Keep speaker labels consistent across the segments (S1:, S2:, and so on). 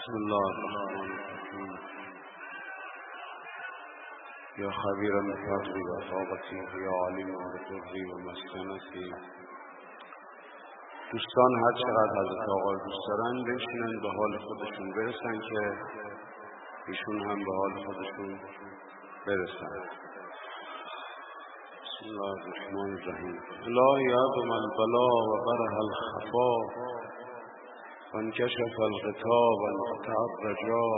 S1: بسم الله الرحمن الرحیم. یا خبیرا بفضلی و طاقتی یا علیما بضری و مسکنتی. دوستان هر چقدر حضرت آقا دوست دارن بنشینن به حال خودشون برسن که ایشون هم به حال خودشون برسن. بسم الله الرحمن الرحیم. لا یعظم البلا و برح الخفا وانکشف الغطا وانقطع الرجا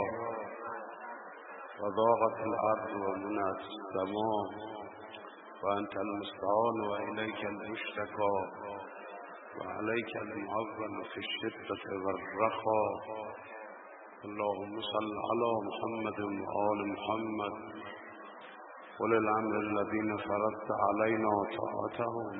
S1: وضاقت الارض ومنعت السماء وانت المستعان والیک المشتکى وعليك المعول في الشدة والرخاء. اللهم صل على محمد وآل محمد أولي الأمر الذين فرضت علينا طاعتهم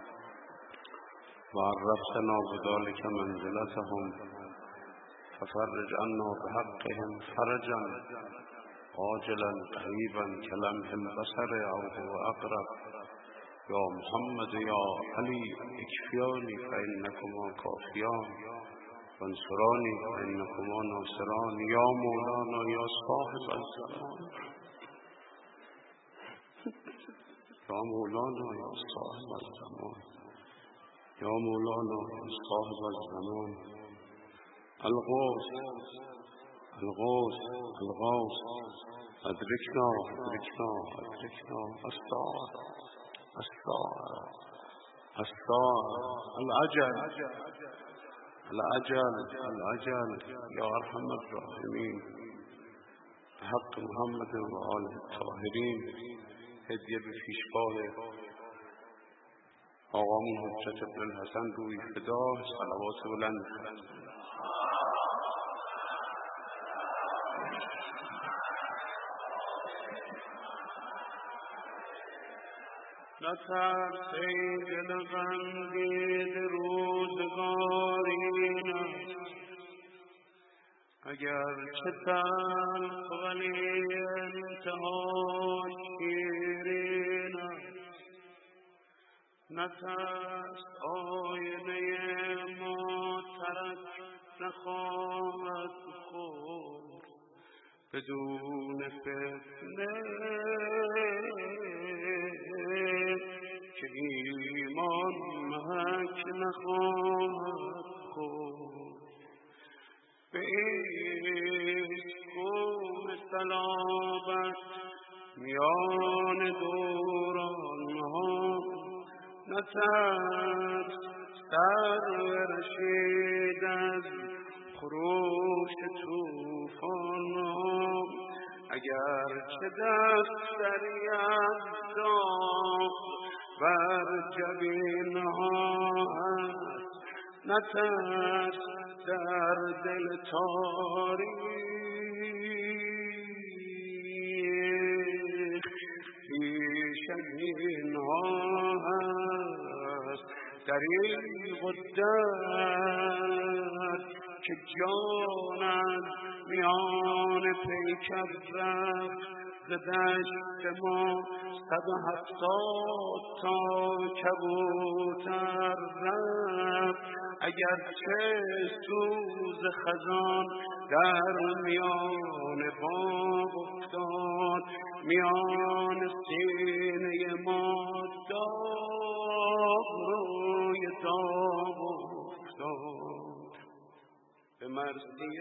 S1: وعرفتنا بذلك منزلتهم ففرج عنا بحقهم فرجا عاجلا قريبا كلمح البصر أو هو أقرب. یا محمد یا علی اکفیانی فإنکما کافیان وانصرانی فإنکما ناصران. یا مولانا یا صاحب الزمان یا مولانا یا صاحب الزمان یا مولانا یا صاحب الزمان. الغوث الغوث الغوث ادرکنا ادرکنا ادرکنا. الساعة العجل العجل العجل. یا ارحم الراحمین حق محمد و آله الطاهرین. هدیه به پیشگاه آقامون حجت ابن الحسن روی فدا. صلوات بلند.
S2: نترس ای دل غمگین روزگار این است، اگر چه تلخ ولی انتهاش شیرین است. نترس آینه ما ترک نخواهد خورد بدون فتنه که ایمان محک نخواهد خورد. به ایسکوم صلابت میان دوران ها نترس سر رشید از خروش توفان ها. اگر چه دفتری از داغ بر جبین ها هست نترس در دل تاریک پیشین ها هست. دریغ و درد که جانت میان پیکر رفت ز دشت ما 170 تا کبوتر رفت. اگر چه سوز خزان در میان باغ افتاد میان سینه ما داغ روی داغ افتاد. به مرثیه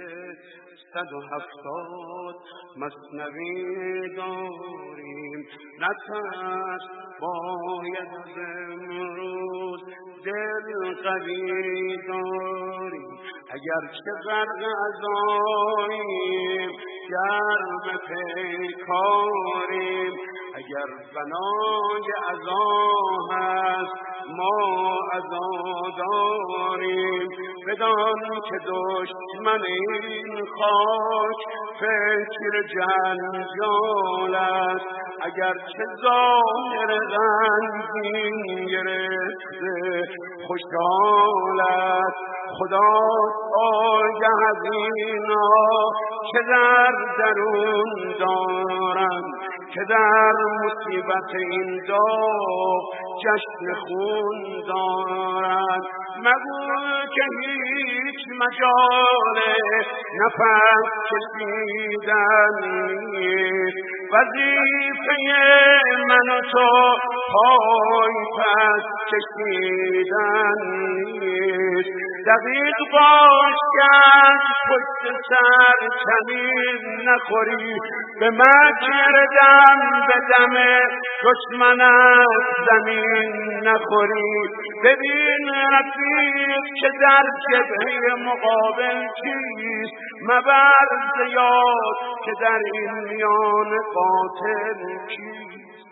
S2: 170 مثنوی داریم. نترس باید از امروز دل قوی داریم. اگر چه غرق عزاییم گرم پیکاریم. اگر بنای عزا هست ما عزا داریم. بدان که دشمن این خاک فکر جنجال است. اگر چه ظاهر غمگین گرفته خوشحال است. خدا آگه از اینا که در درون دارند که در مصیبت این داغ جشن خون دارند. مگو که هیچ مجال نفس کشیدن نیست، وظیفه من و تو پای پس کشیدن نیست. دقیق باش که از پشت سر کمین نخوری، به مکر دم به دم دشمنت زمین نخوری. ببین رفیق که در جبهه مقابل چیست، مبر زیاد که در این میان قاتل چیست.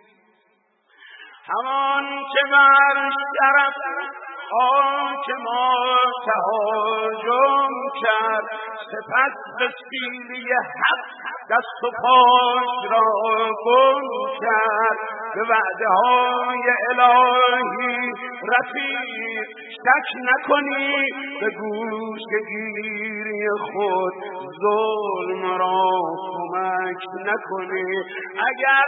S2: همان که بر شرف خاک ما تهاجم کرد، سپس به سیلی حق دست و پاش را گم کرد. به وعده های الهی رفیق شک نکنی، به گوشه گیری خود ظلم را کمک نکنی. اگر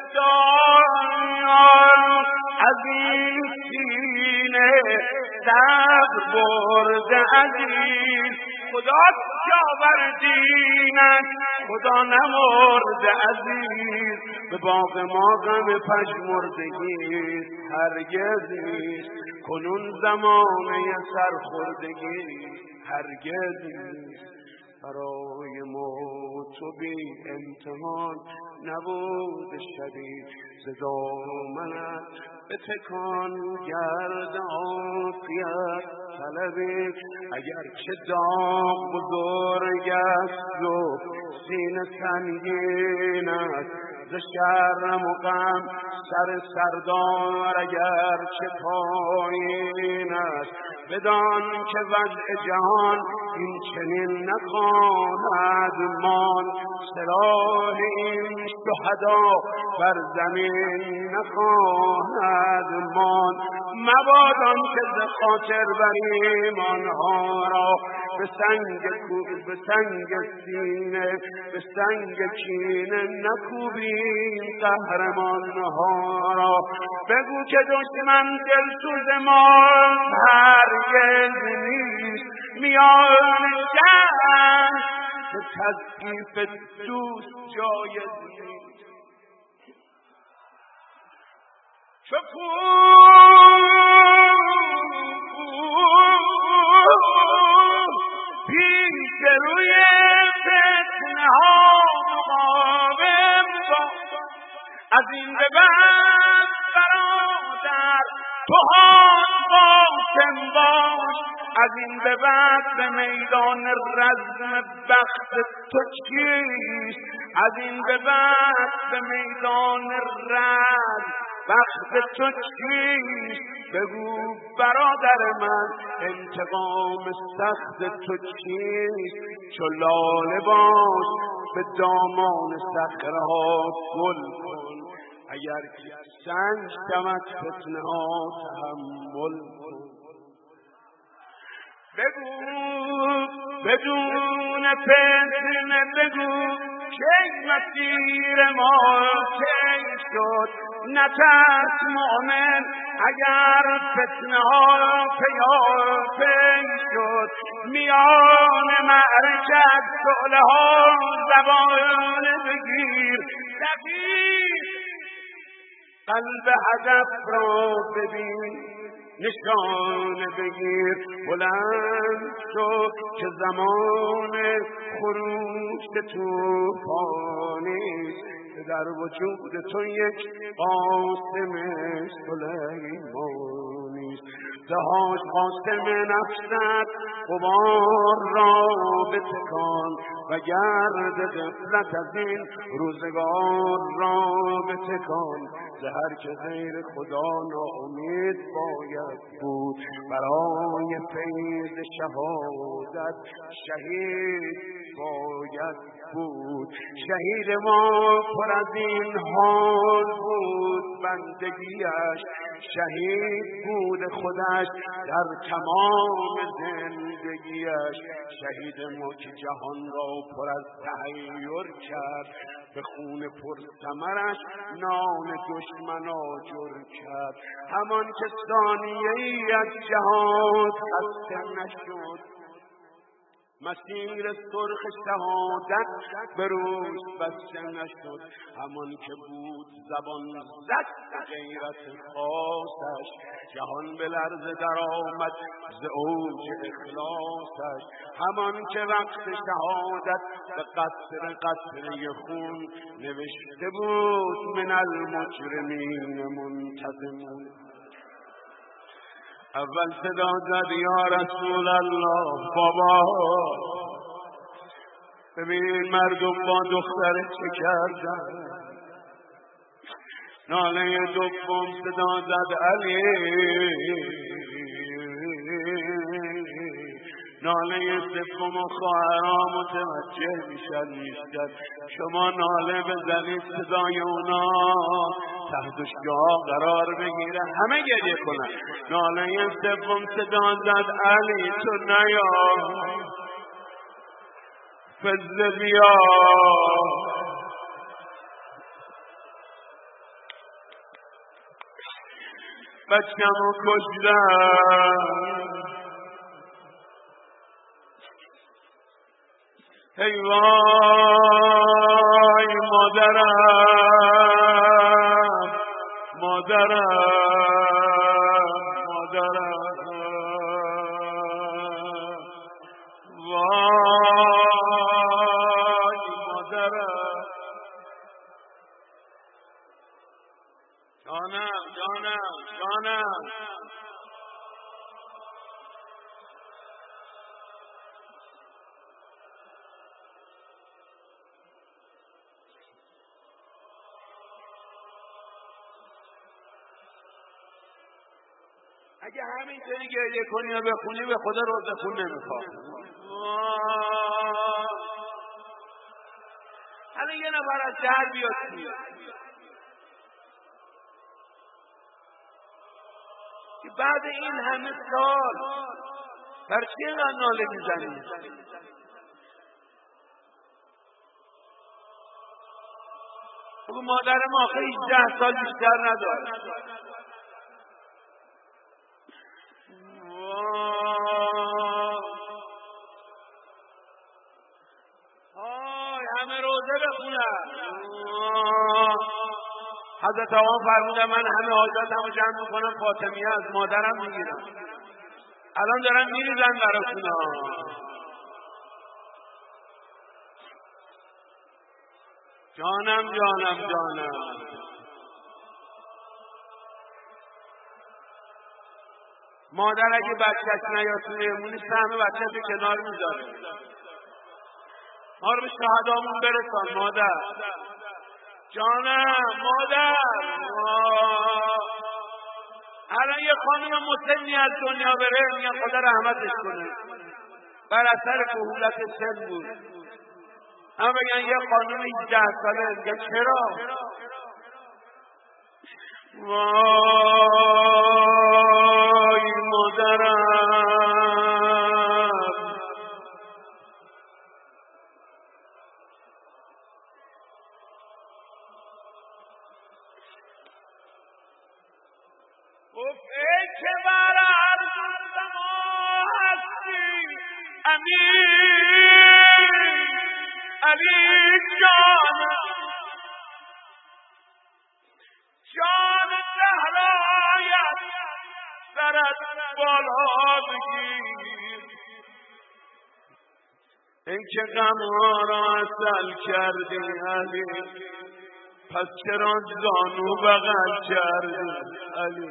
S2: دشمنان از این سینه صبر برده عزیز، خدا جاور دینش خدا نمرده عزیز. به باغ ما غم پژمردگی هرگز نیست، کنون زمانه سرخوردگی هرگز نیست. برای ما تو بی امتحان نبود شدید، ز دامنت بتکان گرد عافیت طلبی. اگر چه داغ بزرگ است و سینه سنگین است، ز شرم و غم سر سردار اگر چه پایین است. بدان که وضع جهان این چنین نخواهد ماند، سلاح این شهدا بر زمین نخواهد ماند. مبادان که ز خاطر بریم آنها را، به سنگ سینه به سنگ کینه نکوبیم قهرمانها را. بگو که دشمن دلسوز ما هرگز نیست، میان جنگ به تضعیف دوست جایز نیست. چو پیش روی فتنه ها مقاوم باش، از این به بعد برادر تو قاسم باش. از این به بعد به میدان رزم بخت تو چیست، از این به بعد به میدان رزم بخت تو چیست. بگو برادر من انتقام سخت تو چیست. چو لاله باش به دامان صخره‌ها گل کن، اگر که سنگ شود فتنه ها تحمل کن. بگو بدون فتنه بگو که مسیر ما طی شد. نترس مؤمن اگر فتنه ها پیاپی شد. میان معرکت شعله ها زبان بگیر، دقیق قلب هدف را ببین، نشان بگیر. بلند شو که زمان خروش طوفانیست، در وجود تو یک قاسم سلیمانیست. دهاش قاسم نفست غبار را بتکان، و گرد غفلت از این روزگار را بتکان. زهر که غیر خدا ناامید باید بود، برای فیض شهادت شهید باید بود. شهید ما پر از این حال بود بندگیش، شهید بود خودش در تمام زندگیش. شهید ما که جهان را پر از تحیر کرد، به خون پر ثمرش نان دشمن آجر کرد. همان که ثانیه‌ای از جهاد خسته نشد،
S1: مسیر سرخ شهادت به روش بسته نشد، همان که بود زبان زد غیرت خاصش، جهان به لرزه در آمد ز اوج اخلاصش، همان که وقت شهادت به قطره خون نوشته بود من المجرمین منتظمون. اول صدا زد یا رسول الله بابا، ببین مردم با دختر چه کردن. ناله دوم صدا زد علی، ناله سوم و خواهرها متوجه میشن نیستن. شما ناله بزنید صدای اونا تحت شعاع قرار بگیره، همه گریه کنن. ناله سوم صدا زد علی تو نیا، فضل بیا. بچه‌مو کشتن، ای وای مادرم مادرم مادرم، وای مادرم، جانم جانم جانم. اگه همینطوری گریه کنی و بخونی به خدا روزه خون نمیخواد. حالا یه نفر از شهر بیاد که بعد این همه سال بر چی اینقدر ناله میزنی؟ بگو مادرم آخه 18 سال بیشتر نداره. همه روزه بخونن. حضرت آقا فرمودن من همه حاجتمو جمع میکنم فاطمیه از مادرم میگیرم. الان دارن میریزن براتون. جانم جانم جانم. مادر اگه بچه‌ش نیاد تو مهمونی سهم بچه‌ش کنار میذاره. ما رو به شهدامون برسان مادر. جانم مادر. الان یه خانم مسنی از دنیا بره میگن خدا رحمتش کنه، بر اثر کهولت سن بود. اما بگن یه خانم 18 ساله میگن چرا؟ وای مادرم. ای که بر عرض سما هستی امین علی جانم، جان زهرایت سرت بالا بگیر. ای که غمها را اصل کردی علی، پس چرا زانو بغل کردی علی؟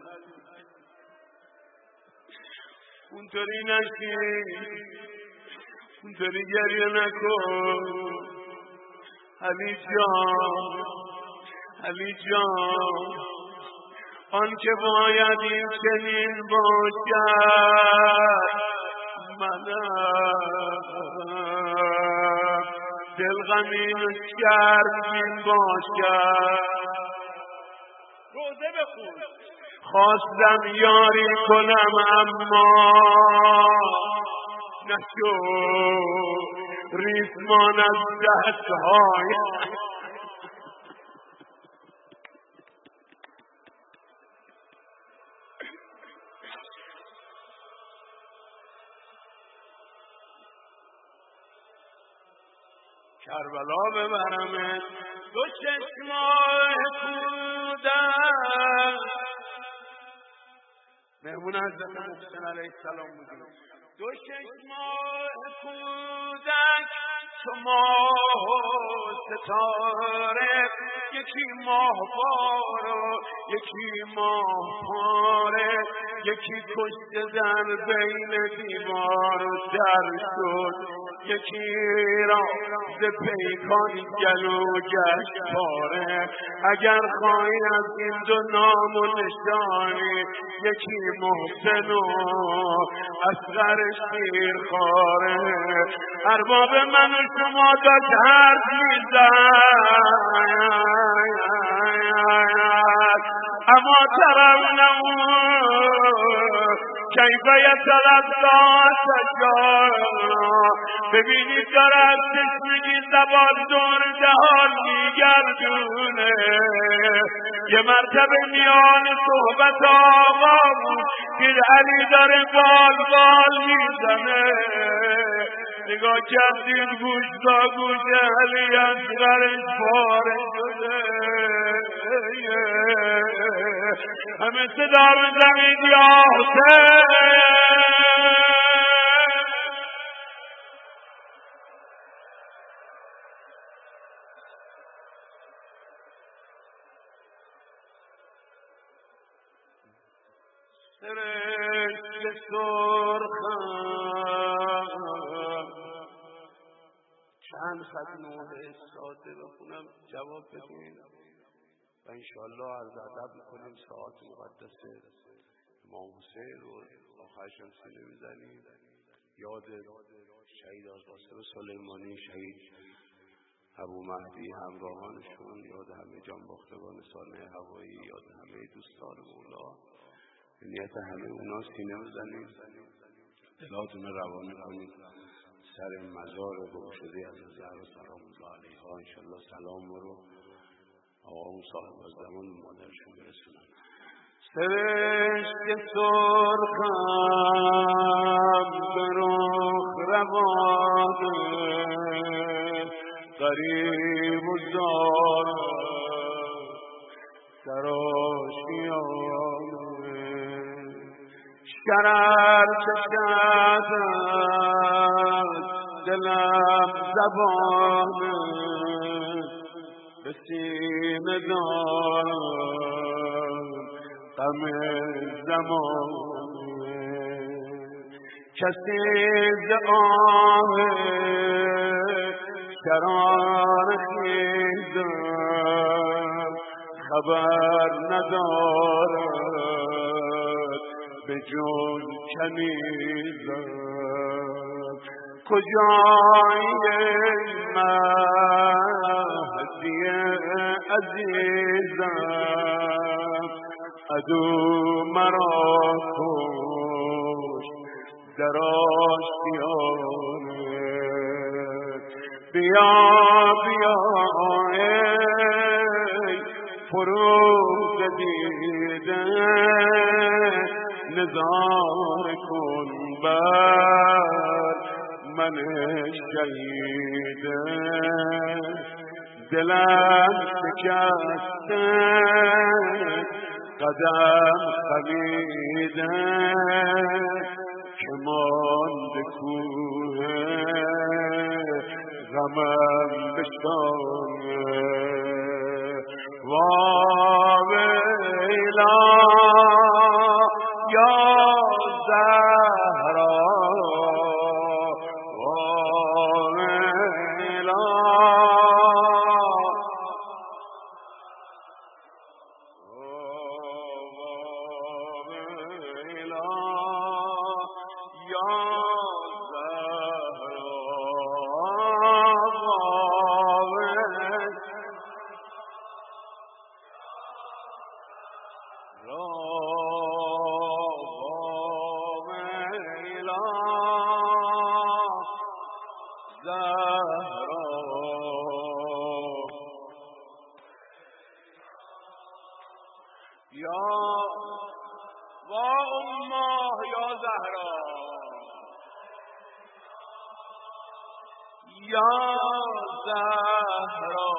S1: اونطوری نشی، اونطوری گریه نکن علی جان، علی جان. آن که باید این چنین باشد منم، دل غمین و شرمگین باشد. روزه بخون. خواستم یاری کنم اما نشد، ریسمان از دستهای کربلا ببرمت. دو چشمای کودک مهمون حضرت محسن علیه السلام بودیم. دو چشمای کودک چو ماه و ستاره، یکی ماه بار و یکی ماه پاره، یکی کشته در بین دیوار و در شد، یکی را ز پیکان گلو گشت پاره. اگر خواهی از این دو نام و نشانی، یکی محسن و اصغر شیرخواره. ارباب من و شما داشت حرف میزد، اما ترونه کیف یتلقی شجاع. ببینید دارد چشمگی زبان دور جهان میگردونه. یه مرتبه میان صحبت آقا بود، دید علی داره بال بال میزنه. نگاه کردید گوش تا گوش علی اصغرش پاره شده. همه صدا بزنید یا حسین. سرشک سرخم چند خط نوحه ساده بخونم جواب بدین و انشاءالله عرض ادب میکنیم. ساعت مقدس امام حسین رو آخرشم سینه میزنیم. یاد شهید قاسم سلیمانی، شهید ابو مهدی، همراهانشون، یاد همه جانباختگان سالح هوایی، یاد همه دوستان مولا. نیت همه اونا سینه بزنیم، دلاتون رو روانه کنیم سر مزار گم شده از زهرا سلام الله علیها. انشالله سلام رو آقا صاحب زمان مادرشون برسونن. سرشک سرخم به رخ روانه، غریب و زار سراشیانه. شرر چشد دلم زبانه، به سینه دارم غم زمانه. کسی ز آه شرار خیزم خبر ندارد، به جون کنیزم. کجایی مهدی عزیزم، عدو مرا کشت در آشیانه. بیا بیا ای فروغ دیده، نظار کن بر من شهیده. دلم شکسته قدم خمیده، که مانده کوه غمم بشانه. واویلا یا زهرا، واویلا یا زهرا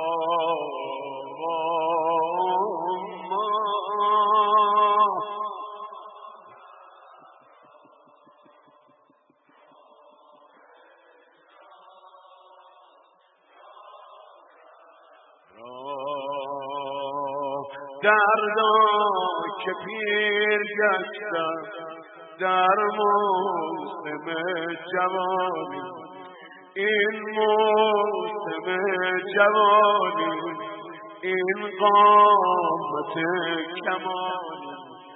S1: دردا که پیر گشتم در موسم جوانی، این موسم جوانی، این قامت کمانی،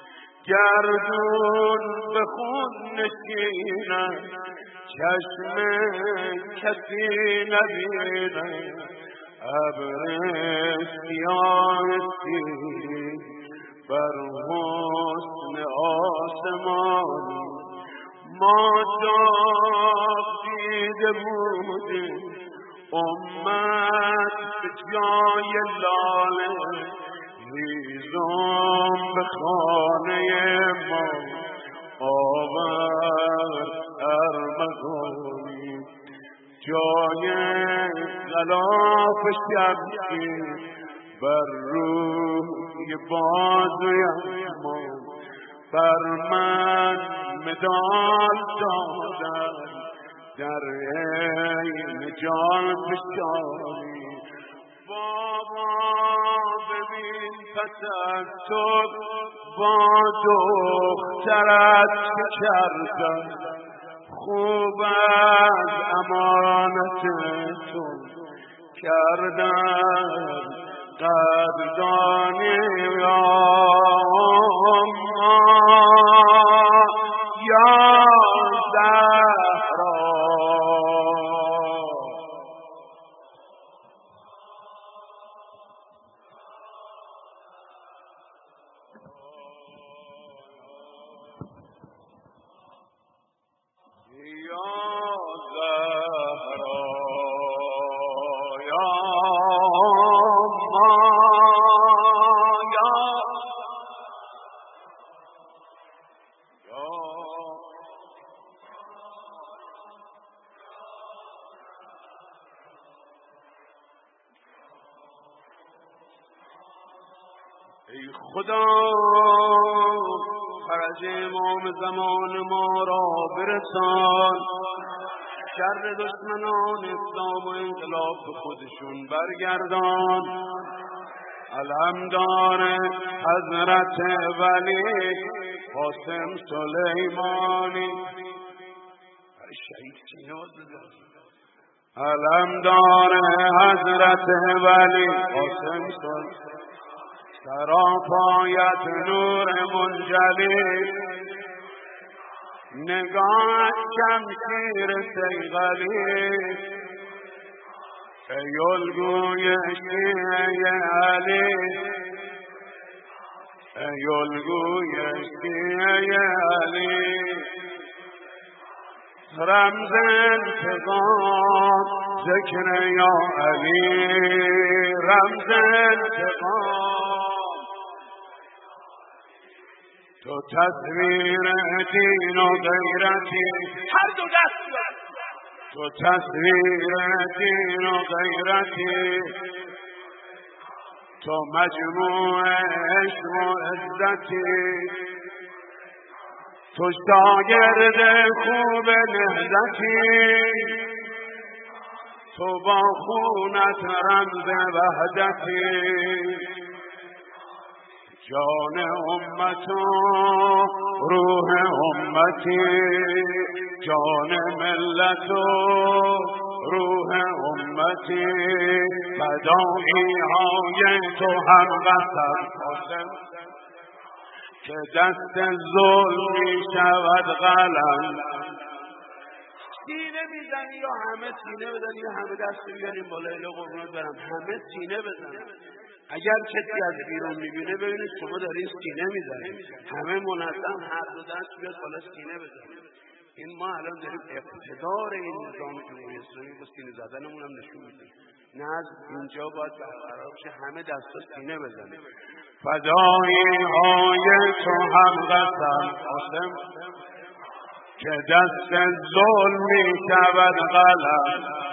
S1: گردون به خون نشیند چشم کسی نبیند، ابر سیاهی بر حسن آسمانی، ما داغ دیده بودیم امت به جای لاله، هیزم به خانه ما آورد ارمغانی، جای غلاف شمشیر بر روی بازویم ما، بر من مدال دادن در عین جان فشانی. بابا ببین پس از تو با دخترت چه کردن، خوب از امانت تو کردن قدردانی. یا زهرا ای خدا فرج امام زمان ما را برسان، شر دشمنان اسلام و انقلاب به خودشون برگردان. علمدار حضرت ولی قاسم سلیمانی، شهید سینه بزن. علمدار حضرت ولی قاسم سلیمانی، سراپایت نور منجلی، نگاه شمشیر صیقلی، ای الگوی شیعه علی، ای الگوی شیعه علی، رمز انتقام ذکر یا علی، رمز انتقام. تو تصویر دین و غیرتی، هر دو دست، تو تصویر دین و غیرتی، تو مجموع عشق و عزتی، تو شاگرد خوب نهضتی، تو با خونت رمز وحدتی، جان امت و روح امتی، جان ملت و روح امتی، فدایی های تو هم قسم قاسم که دست ظلم می شود قلم. سینه میزنی یا همه سینه بزنی یا همه دست بیاریم بالا اله قربونت برم، همه سینه بزنم. اگر کسی از بیرون میبینه ببینید شما دارین سینه میزنید، همه منظم هر دو دست بیاد بالا سینه بزنید. این ما الان داریم اقتدار این نظام جمهوری اسلامی با سینه زدنمون هم نشون میدیم. نه از اینجا باید برقرار بشه همه دستا سینه بزنید. فدایی های تو هم قسم قاسم که دست ظلم می شود قلم.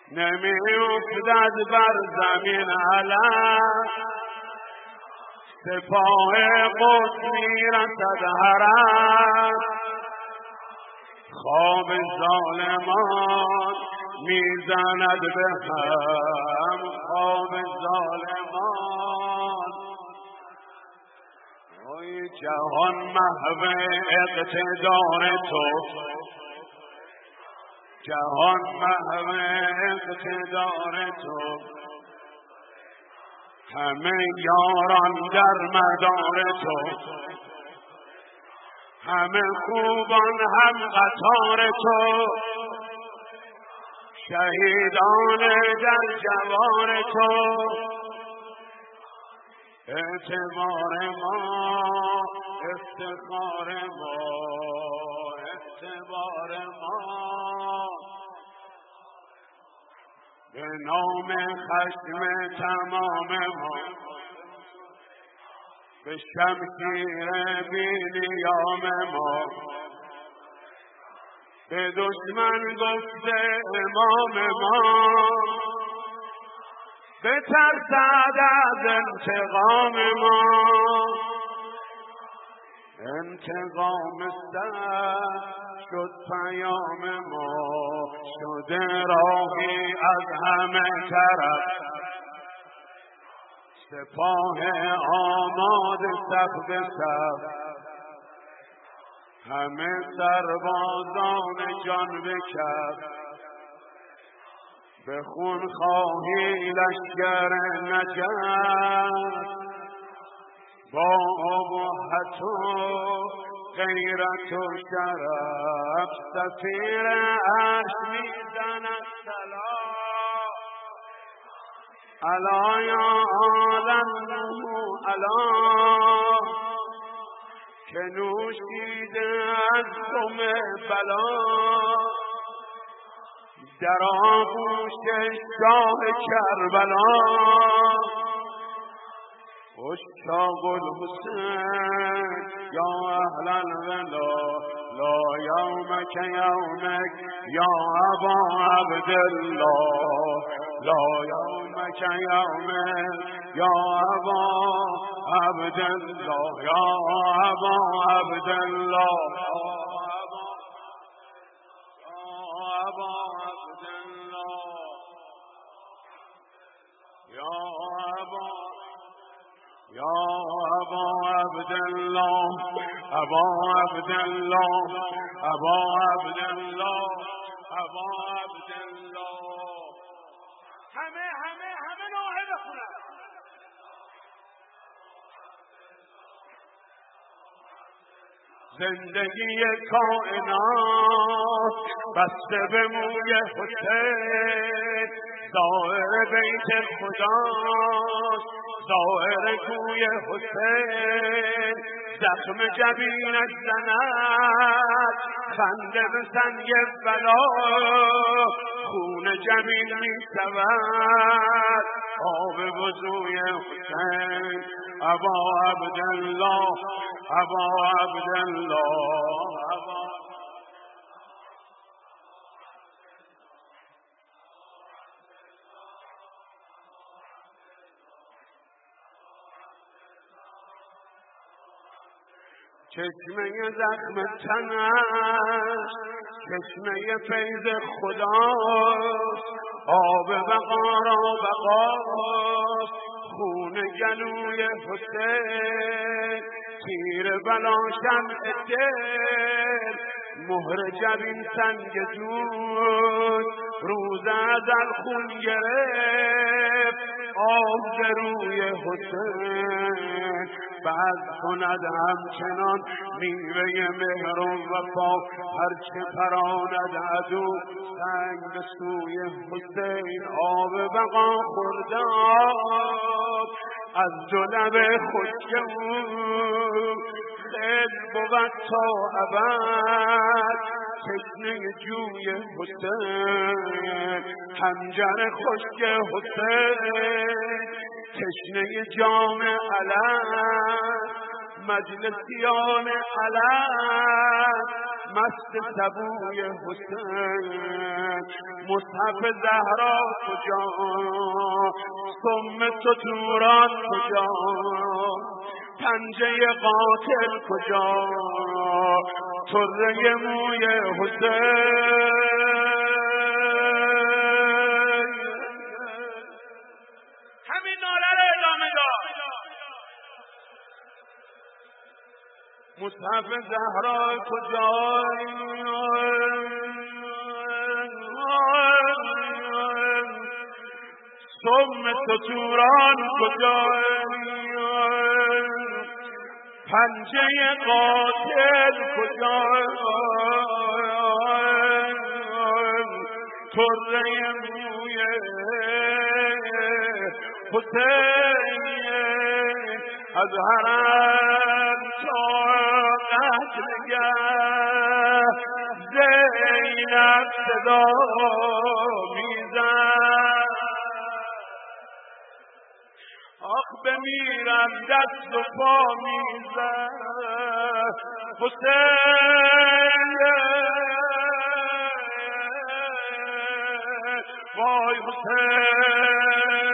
S1: نمیافتد بر زمین علم، سپاه قدس میرسد حرم. خواب ظالمان میزند به هم، خواب ظالمان. وای جهان محو اقتدار تو، جهان محو اقتدار تو. همه یاران در مدار تو، همه خوبان هم قطار تو. شهیدان در جوار تو. اعتبار ما، افتخار ما، اعتبار ما. به نام خشم تمام ما، به شمشیر بی نیام ما. به دشمن گفته امام ما، بترسد از انتقام ما. انتقام سر شد پیام ما، شده راهی از همه طرف. سپاه آماده صف به صف، همه سربازان جان به کف. به خون خواهی لشکر نجف، با ابهت و غیرت و شرف. سفیر عرش میزند سلام، الا یا عالم الا، که نوشیده از دم بلا. در آغوش شاه کربلا، اشتاق الحسین یا اهل الولا. لا یومک یومک یا ابا عبدالله، لا یومک یومک یا ابا عبدالله، یا ابا عبدالله، یا ابا عبدالله، ابا عبدالله، ابا عبدالله، ابا عبدالله. همه نوحه بخونن. زندگی کائنات بسته به موی حسین، ظاهر بیت خداست، ظاهر کوی حسین. زخم جبینش زند خنده به سنگ بلا، خون جبین می شود آب وضوی حسین. ابا عبدالله، ابا عبدالله، ابا. چشمه زخم تنش چشمه فیض خداست، آب بقا را بقاست، خون گلوی حسین. تیر بلا شمع دل، مهر جبین سنگ جود، روز ازل خون گرفت آب روی حسین. بعد کند همچنان میوه مهر و وفا، هرچه پراند عدو سنگ به سوی حسین. آب بقا خورده از دو لب خشک او، خیل بود تا ابد تشنه جوی حسین. خنجر خشک حسین، تشنه جام علم، مجلسیان علم، مست سبوی حسین. مصحف زهرا کجا، سم ستوران کجا، پنجه قاتل کجا، طره موی حسین. همین ناله رو ادامه داد. مصحف زهرا کجا، سم ستوران کجا، پنجه قاتل کجا، طره موی حسین. از حرم تا قتلگاه زینب صدا میزد. آخ بمیرم دست و پا میزد حسین. وای حسین.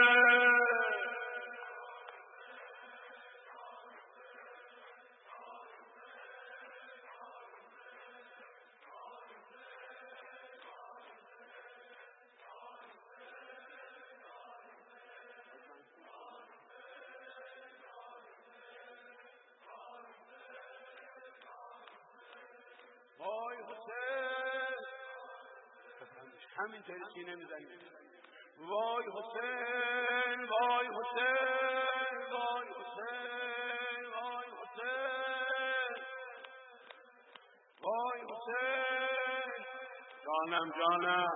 S1: وای حسین. همینطوری سینه میزنید. وای حسین، وای حسین، وای حسین، وای حسین، وای حسین. جانم جانم.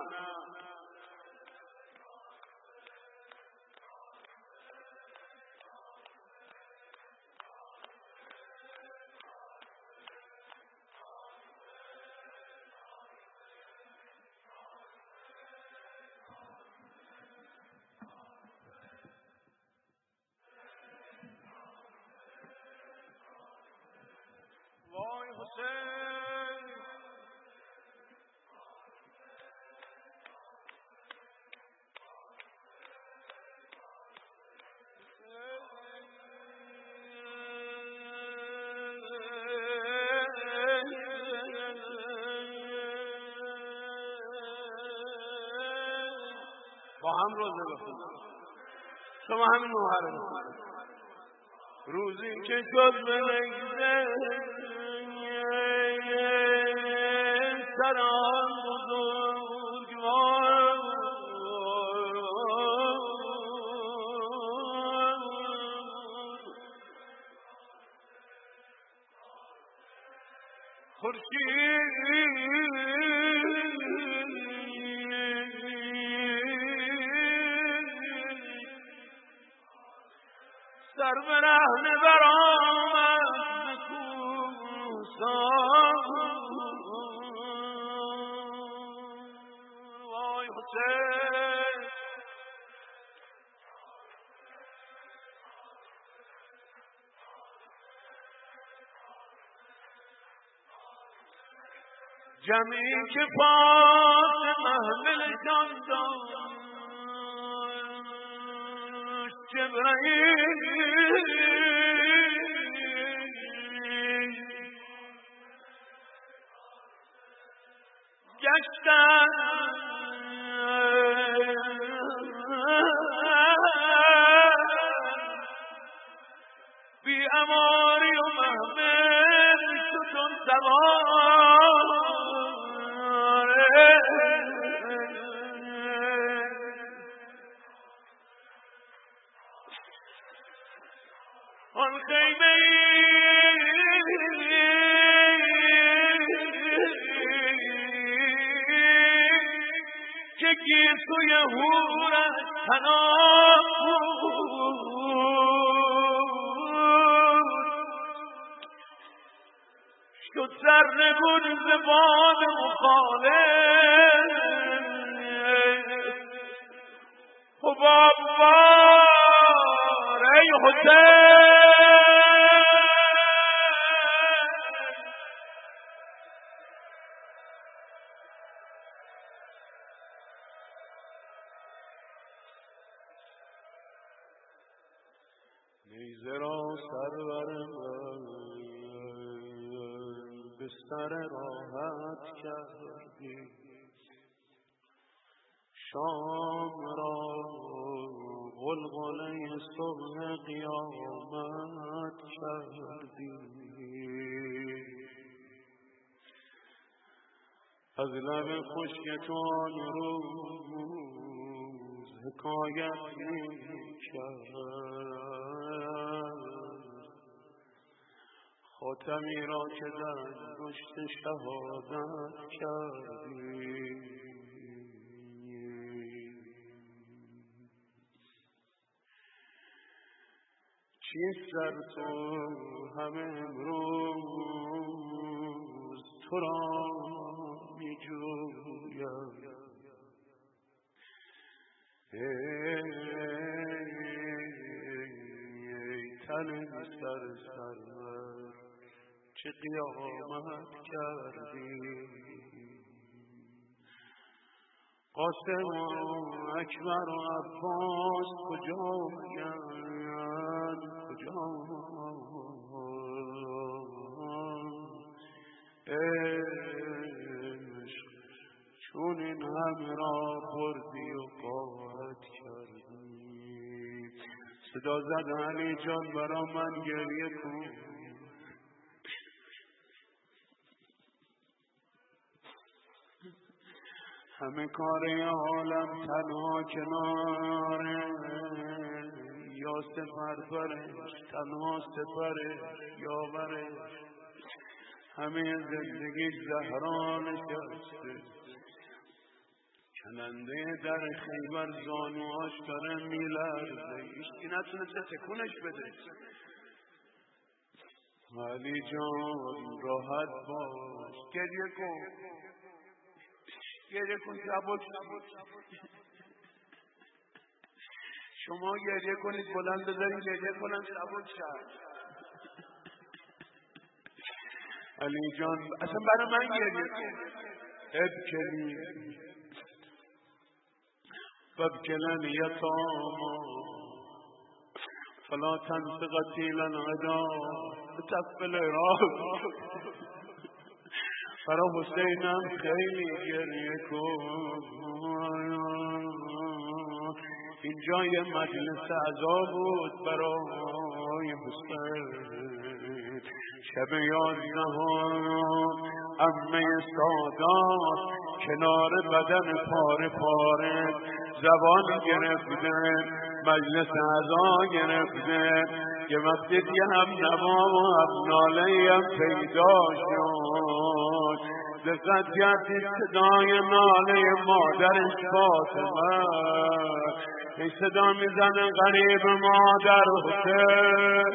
S1: وای حسین. با هم روزه بخونم. شما همین نوحه رو بخونم. روزی که شد به نگذه سران بزرگوار، خورشید سر برهنه برآمد کوهسار. وای حسین. جمعی که پاس محملشان داشت جبرائیل، گشتن بی اماری و محمل شدن سوار. آن خیمه که گیسوی هورش پناه شد سرنگون زبان مخالف. حباب بار ای حسین. نیزه را سرورم به سر راحت کردی، شام را غلغله صبح قیامت کردی. از لب خشک تو آن روز حکایت می‌کرد، خاتمی را که در انگشت شهادت کردی. چیست در تو همه امروز تو را می جویم، ای تن سر سرور چه قیامت کردی. قاسم و اکبر و عباس کجایند کجا؟ عشق چون این همه را بردی و قارت کردی. صدا زد علی جان برا من گریه کن، همه کار عالم تنها کناره، یا سپر برش تنها سپرش یاورش، همه زندگی زهرا نشسته، کننده در خیبر زانوهاش داره میلرزه، هیچکی نتونسته تکونش بده. علی جان راحت باش، گریه کن گریه کن سبک. شما گریه کنید بلند بذارید گریه کنن سبک شد. علی جان اصلا برای من گریه کن. ابکلی وابکلن یتاما فلا تنس قتیلا عدا بتفل راز. برای حسینم خیلی گریه کن، اینجا یه مجلس عزا بود برای حسین. شب 11 عمه سادات کنار بدن پاره پاره زبان گرفته، مجلس عزا گرفته، یه وقتی یه هم نوا و هم ناله هم پیدا شد. دقت کردید صدای ناله مادرش فاطمه، این صدا میزنه غریب مادر حسین.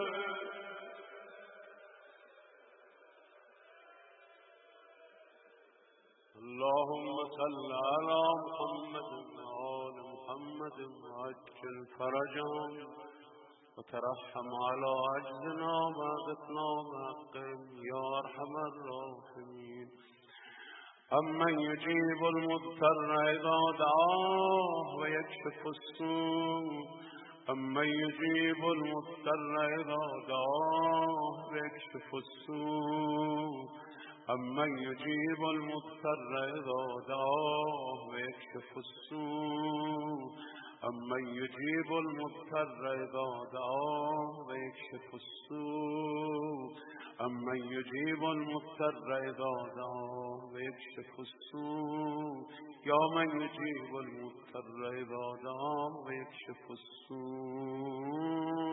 S1: اللهم صل على محمد وآل محمد وعجل فرجهم وترحم على عجزنا وعدتنا وعقم يا أرحم الراحمين. أمن يجيب المضطر إذا دعاه ويكشف السوء، أمن يجيب المضطر إذا دعاه ويكشف السوء، أمن يجيب المضطر إذا دعاه ويكشف السوء، أمن يجيب المضطر إذا دعاه ويكشف السوء، أمن يجيب المضطر إذا دعاه ويكشف السوء، يا من يجيب المضطر إذا دعاه ويكشف السوء.